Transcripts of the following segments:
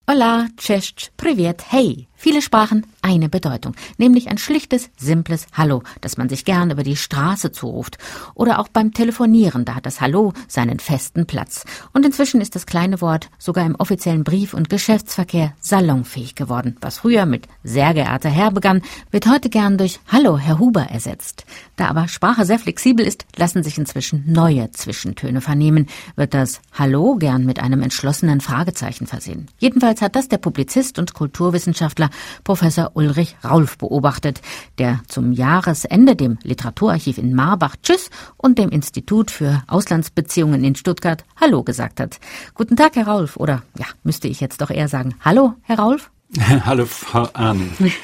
Hola, cześć, privet, hey. Viele Sprachen, eine Bedeutung, nämlich ein schlichtes, simples Hallo, das man sich gern über die Straße zuruft. Oder auch beim Telefonieren, da hat das Hallo seinen festen Platz. Und inzwischen ist das kleine Wort sogar im offiziellen Brief- und Geschäftsverkehr salonfähig geworden. Was früher mit sehr geehrter Herr begann, wird heute gern durch Hallo, Herr Huber ersetzt. Da aber Sprache sehr flexibel ist, lassen sich inzwischen neue Zwischentöne vernehmen. Wird das Hallo gern mit einem entschlossenen Fragezeichen versehen. Jedenfalls hat das der Publizist und Kulturwissenschaftler Professor Ulrich Raulf beobachtet, der zum Jahresende dem Literaturarchiv in Marbach Tschüss und dem Institut für Auslandsbeziehungen in Stuttgart Hallo gesagt hat. Guten Tag, Herr Raulf, oder ja, müsste ich jetzt doch eher sagen Hallo, Herr Raulf? Hallo, Frau Arne.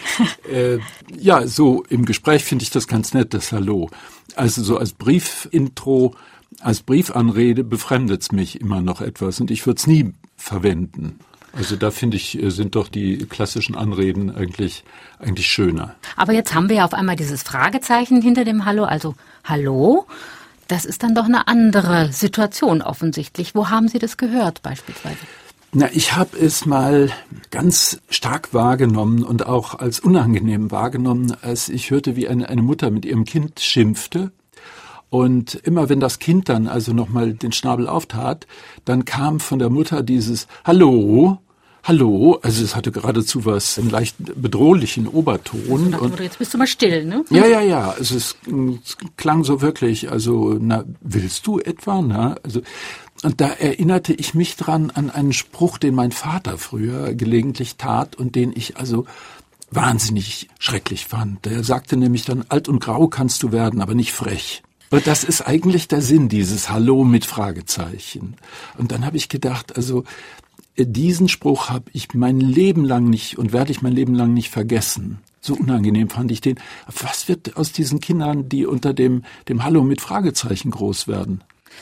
Ja, so im Gespräch finde ich das ganz nett, das Hallo. Also so als Briefintro, als Briefanrede befremdet es mich immer noch etwas und ich würde es nie verwenden. Also da finde ich, sind doch die klassischen Anreden eigentlich schöner. Aber jetzt haben wir ja auf einmal dieses Fragezeichen hinter dem Hallo, also Hallo. Das ist dann doch eine andere Situation offensichtlich. Wo haben Sie das gehört beispielsweise? Na, ich habe es mal ganz stark wahrgenommen und auch als unangenehm wahrgenommen, als ich hörte, wie eine Mutter mit ihrem Kind schimpfte. Und immer wenn das Kind dann also nochmal den Schnabel auftat, dann kam von der Mutter dieses Hallo, also es hatte geradezu was, einen leicht bedrohlichen Oberton. Also und jetzt bist du mal still, ne? Ja, also es klang so wirklich, also, na, willst du etwa, na? Also, und da erinnerte ich mich dran an einen Spruch, den mein Vater früher gelegentlich tat und den ich also wahnsinnig schrecklich fand. Der sagte nämlich dann, alt und grau kannst du werden, aber nicht frech. Und das ist eigentlich der Sinn dieses Hallo mit Fragezeichen. Und dann habe ich gedacht, also diesen Spruch habe ich mein Leben lang nicht und werde ich mein Leben lang nicht vergessen. So unangenehm fand ich den. Was wird aus diesen Kindern, die unter dem Hallo mit Fragezeichen groß werden?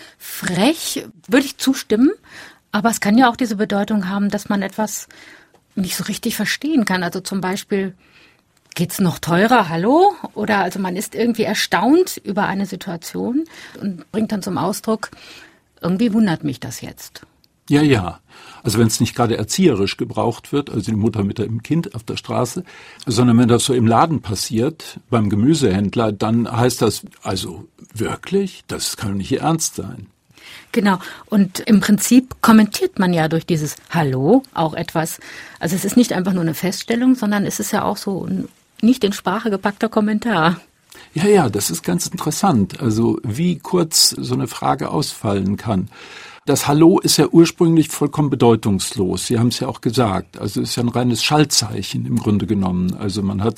Frech würde ich zustimmen, aber es kann ja auch diese Bedeutung haben, dass man etwas nicht so richtig verstehen kann. Also zum Beispiel, geht's noch teurer, hallo? Oder also man ist irgendwie erstaunt über eine Situation und bringt dann zum Ausdruck, irgendwie wundert mich das jetzt. Ja. Also wenn es nicht gerade erzieherisch gebraucht wird, also die Mutter mit dem Kind auf der Straße, sondern wenn das so im Laden passiert, beim Gemüsehändler, dann heißt das, also wirklich, das kann doch nicht Ihr Ernst sein. Genau. Und im Prinzip kommentiert man ja durch dieses Hallo auch etwas. Also es ist nicht einfach nur eine Feststellung, sondern es ist ja auch so ein nicht in Sprache gepackter Kommentar. Ja, das ist ganz interessant. Also wie kurz so eine Frage ausfallen kann. Das Hallo ist ja ursprünglich vollkommen bedeutungslos. Sie haben es ja auch gesagt. Also es ist ja ein reines Schaltzeichen im Grunde genommen. Also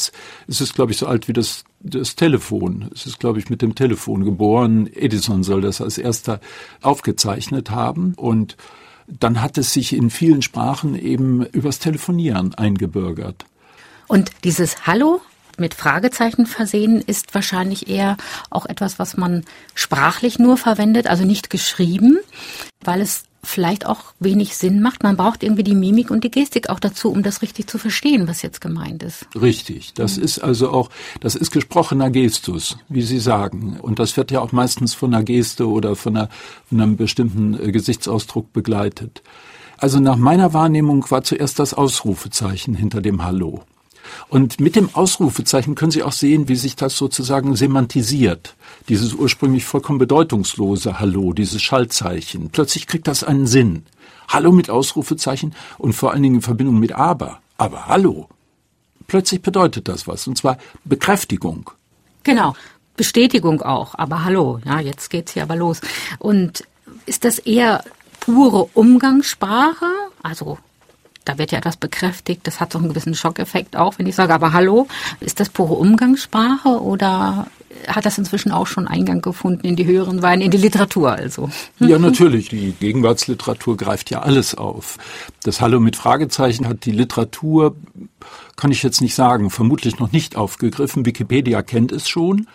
es ist, glaube ich, so alt wie das Telefon. Es ist, glaube ich, mit dem Telefon geboren. Edison soll das als erster aufgezeichnet haben. Und dann hat es sich in vielen Sprachen eben übers Telefonieren eingebürgert. Und dieses Hallo mit Fragezeichen versehen ist wahrscheinlich eher auch etwas, was man sprachlich nur verwendet, also nicht geschrieben, weil es vielleicht auch wenig Sinn macht. Man braucht irgendwie die Mimik und die Gestik auch dazu, um das richtig zu verstehen, was jetzt gemeint ist. Richtig. Das ist also auch, das ist gesprochener Gestus, wie Sie sagen. Und das wird ja auch meistens von einer Geste oder von einem bestimmten Gesichtsausdruck begleitet. Also nach meiner Wahrnehmung war zuerst das Ausrufezeichen hinter dem Hallo. Und mit dem Ausrufezeichen können Sie auch sehen, wie sich das sozusagen semantisiert. Dieses ursprünglich vollkommen bedeutungslose Hallo, dieses Schaltzeichen. Plötzlich kriegt das einen Sinn. Hallo mit Ausrufezeichen und vor allen Dingen in Verbindung mit aber. Aber Hallo. Plötzlich bedeutet das was, und zwar Bekräftigung. Genau, Bestätigung auch. Aber Hallo, ja, jetzt geht's hier aber los. Und ist das eher pure Umgangssprache? Also da wird ja etwas bekräftigt, das hat so einen gewissen Schockeffekt auch, wenn ich sage, aber hallo, ist das pure Umgangssprache oder hat das inzwischen auch schon Eingang gefunden in die höheren Weine, in die Literatur also? Ja, natürlich, die Gegenwartsliteratur greift ja alles auf. Das Hallo mit Fragezeichen hat die Literatur, kann ich jetzt nicht sagen, vermutlich noch nicht aufgegriffen. Wikipedia kennt es schon.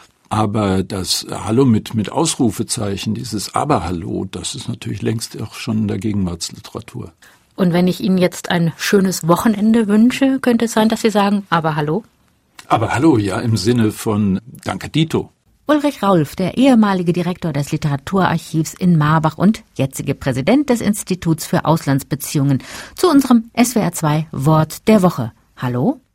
Aber das Hallo mit Ausrufezeichen, dieses Aber-Hallo, das ist natürlich längst auch schon in der Gegenwartsliteratur. Und wenn ich Ihnen jetzt ein schönes Wochenende wünsche, könnte es sein, dass Sie sagen, aber hallo? Aber hallo, ja, im Sinne von Danke Dito. Ulrich Raulf, der ehemalige Direktor des Literaturarchivs in Marbach und jetzige Präsident des Instituts für Auslandsbeziehungen, zu unserem SWR2 Wort der Woche. Hallo?